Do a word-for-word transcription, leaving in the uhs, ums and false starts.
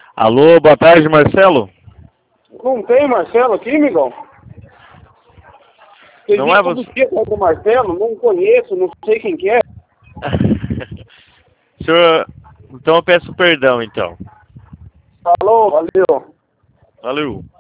Alô, boa tarde, Marcelo. Não tem Marcelo aqui, amigão? Você Não diz é todo você? dia que é do Marcelo, não conheço, não sei quem que é. Senhor, então eu peço perdão, então. Falou, valeu. Valeu.